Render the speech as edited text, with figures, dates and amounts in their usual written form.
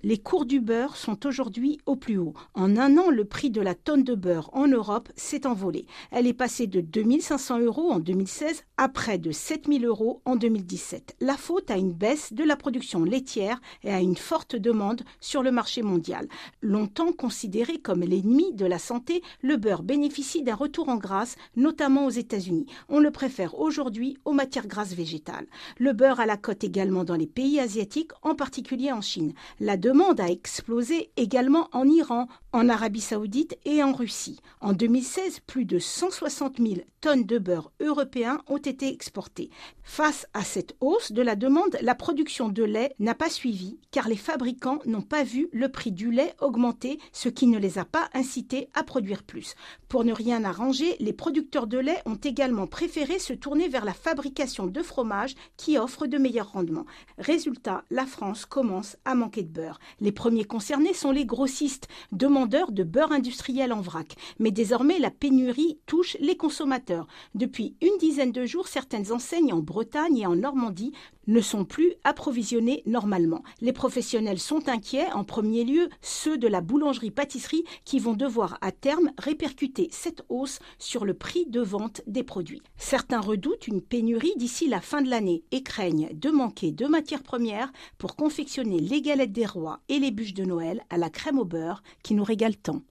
Les cours du beurre sont aujourd'hui au plus haut. En un an, le prix de la tonne de beurre en Europe s'est envolé. Elle est passée de 2 500 € en 2016 à près de 7 000 € en 2017. La faute à une baisse de la production laitière et à une forte demande sur le marché mondial. Longtemps considéré comme l'ennemi de la santé, le beurre bénéficie d'un retour en grâce, notamment aux États-Unis. On le préfère aujourd'hui aux matières grasses végétales. Le beurre a la cote également dans les pays asiatiques, en particulier en Chine. La demande a explosé également en Iran, en Arabie Saoudite et en Russie. En 2016, plus de 160 000 tonnes de beurre européen ont été exportées. Face à cette hausse de la demande, la production de lait n'a pas suivi car les fabricants n'ont pas vu le prix du lait augmenter, ce qui ne les a pas incités à produire plus. Pour ne rien arranger, les producteurs de lait ont également préféré se tourner vers la fabrication de fromage qui offre de meilleurs rendements. Résultat, la France commence à manquer de beurre. Les premiers concernés sont les grossistes, demandeurs de beurre industriel en vrac. Mais désormais, la pénurie touche les consommateurs. Depuis une dizaine de jours, certaines enseignes en Bretagne et en Normandie ne sont plus approvisionnées normalement. Les professionnels sont inquiets, en premier lieu ceux de la boulangerie-pâtisserie qui vont devoir à terme répercuter cette hausse sur le prix de vente des produits. Certains redoutent une pénurie d'ici la fin de l'année et craignent de manquer de matières premières pour confectionner les galettes des rois et les bûches de Noël à la crème au beurre qui nous régalent tant.